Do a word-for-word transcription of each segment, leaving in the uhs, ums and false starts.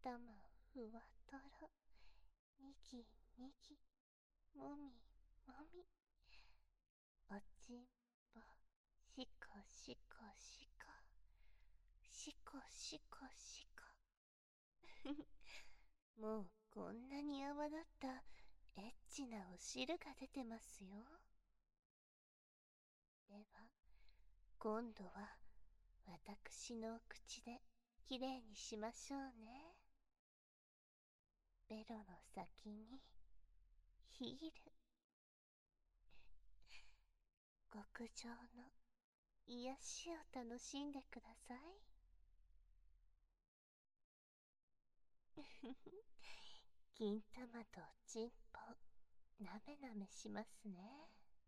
頭ふわとろ、にぎにぎ、もみもみ、おちんぽ、しこしこしこ、しこしこしこ。もうこんなに泡立ったエッチなお汁が出てますよ。では今度は私の口できれいにしましょうね。ベロの先にヒール、極上の癒しを楽しんでください。金玉とチンポなめなめしますね。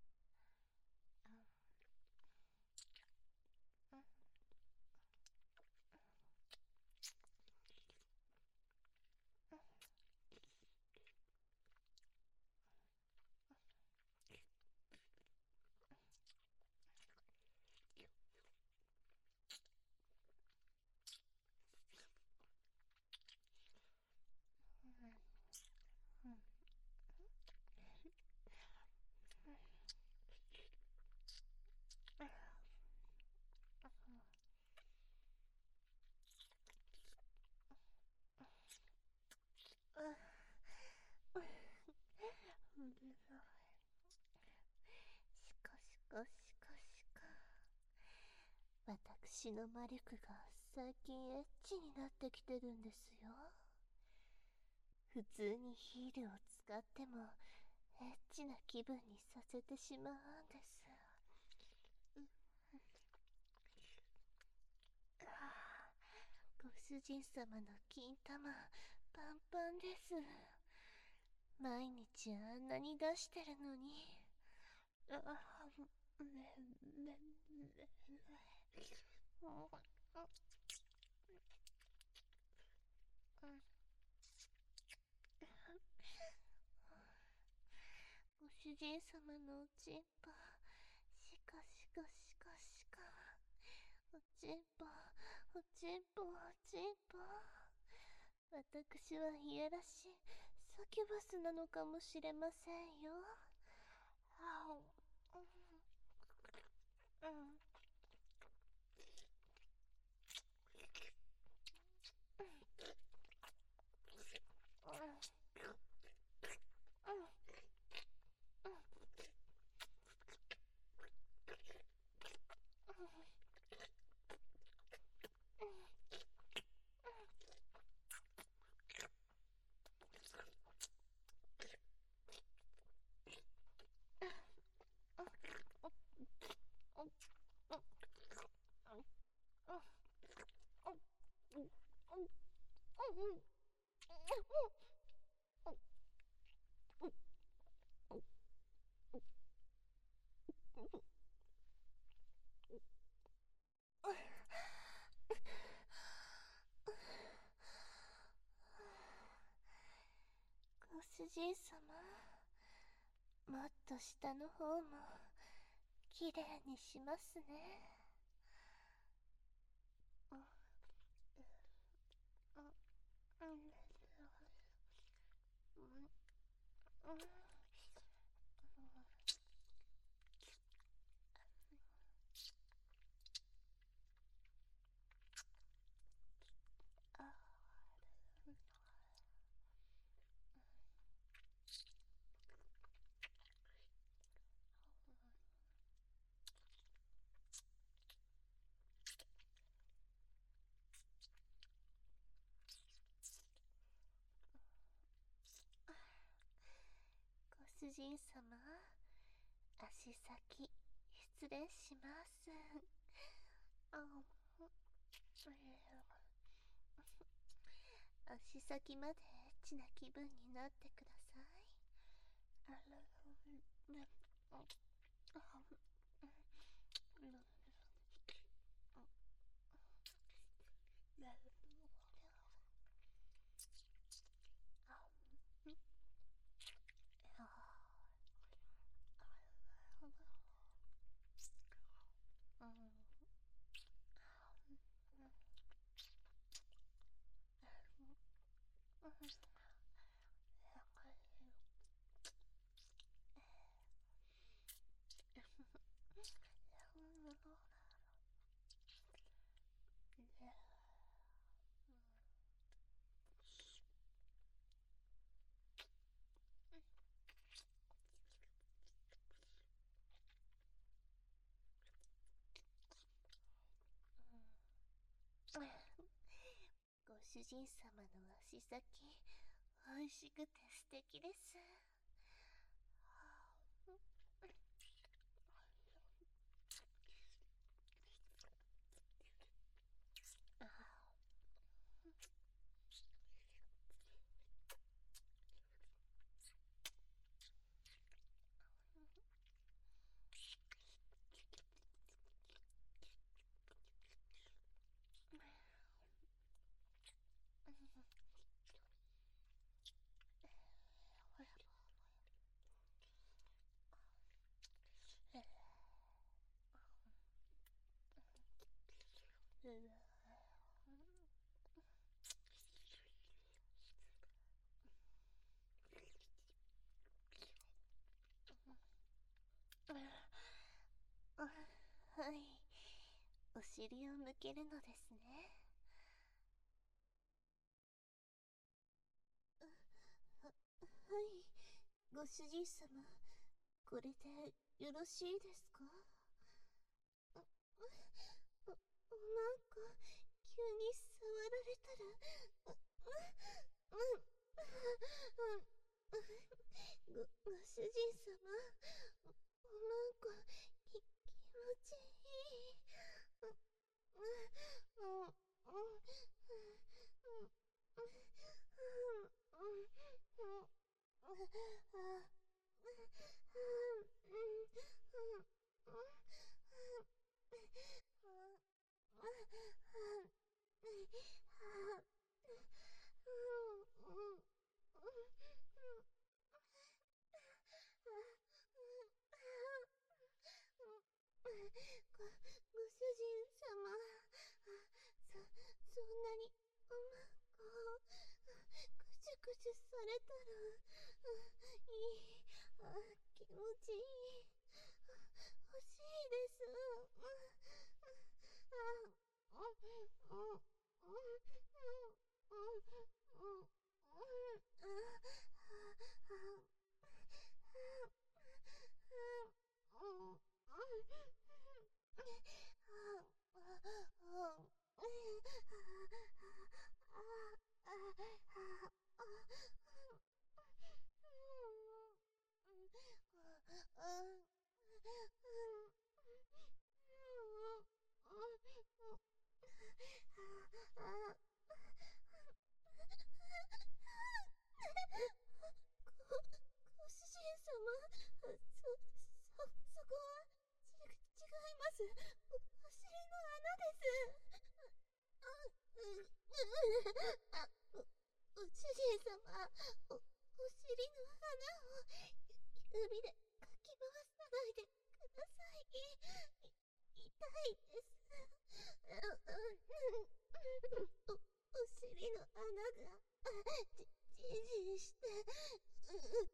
しこしこしこしこ。私の魔力が最近エッチになってきてるんですよ。普通にヒールを使ってもエッチな気分にさせてしまうんです。ご主人様の金玉パンパンです。毎日あんなに出してるのに。ああ、めめめご主人様のおちんぽ、しこしこしこしこ。おちんぽ、おちんぽ、おちんぽ。私はいやらしいサキュバスなのかもしれませんよ。あお、うん、うん。ご主人様、もっと下の方もきれいにしますね。うん、うん、うん、うん。ご主人様、足先失礼します。あ、足先までエッチな気分になってください。あら、あ、 主人様の足先、美味しくて素敵です。はい、お尻を向けるのですね。は、はい、ご主人様、これでよろしいですか？な、なんか急に触られたら、う、う、う、う、ご、ご主人様、なんかき、気持ちいい。う、う、う、う、う、ご、ご主人様、そ、そんなに、うまく、くしゅくしゅされたら、いい、あ、気持ちいい。欲しいです。ご主人様、そ、そ、そこは、ち、違います。お、お尻の穴です。あ、う、う、あ、お、お主人様、お、お尻の穴を、指でかき回さないでください。い、痛いです。お、お尻の穴が、じ、じんじんして、う、う、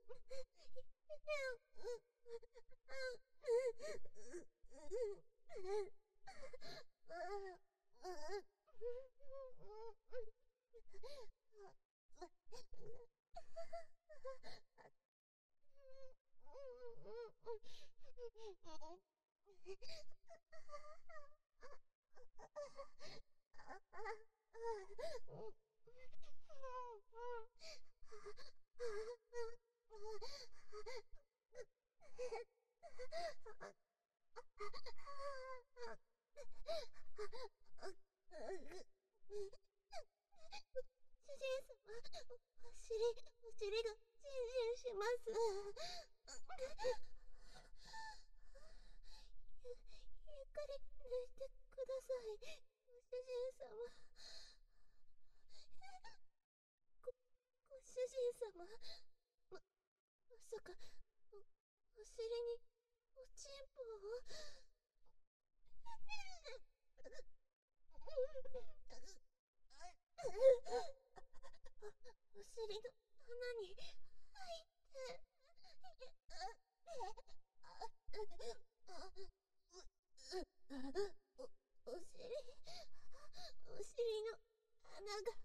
主人様、お尻、お尻がジンジンします。ゆ、ゆっくり抜いてください。ご主人様。ご、ご主人様。ま、まさか、お、お尻に、おちんぽを。お尻の穴に入って、お、お尻、お尻の穴が、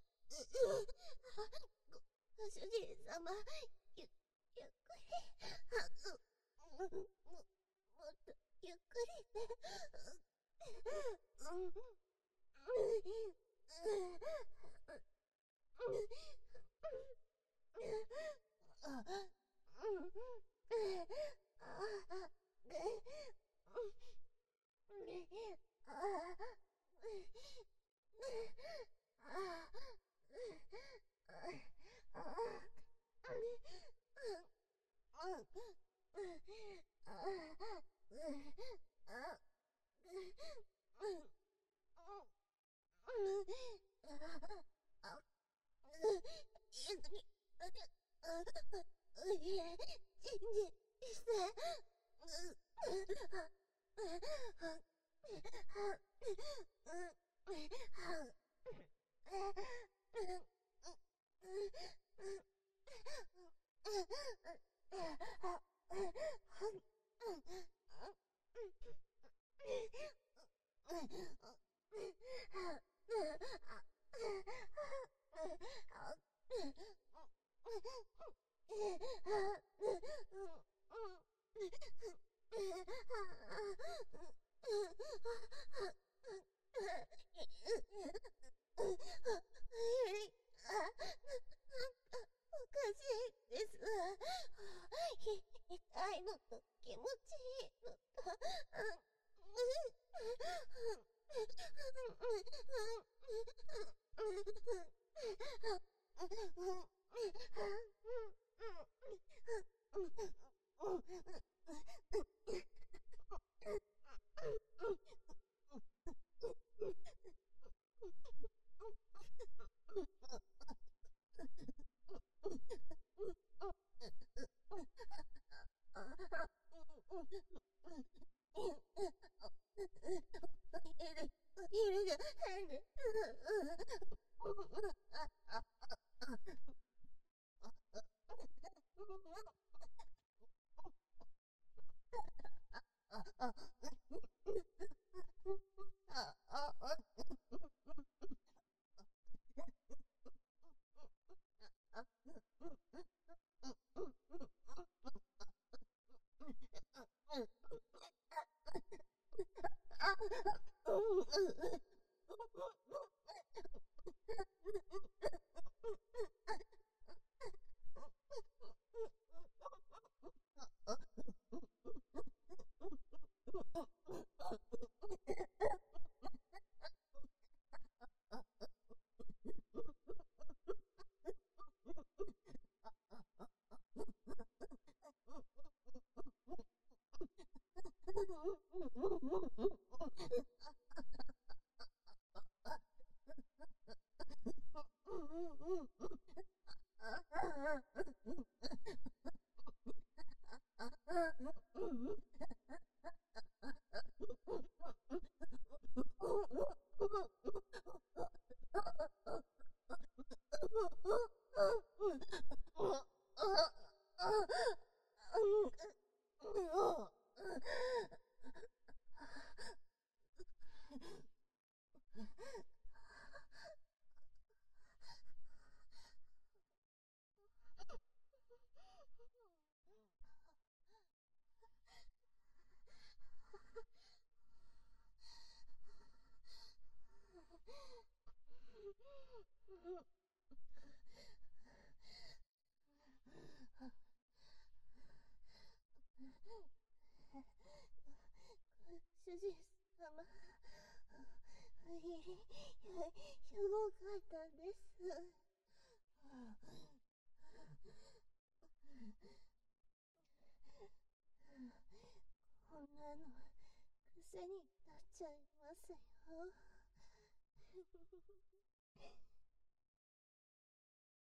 ご、ご主人様、ゆ、ゆっくり、も、もっとゆっくりね。 主人様、ひ、ひどかったんです。こんなの癖になっちゃいますよ。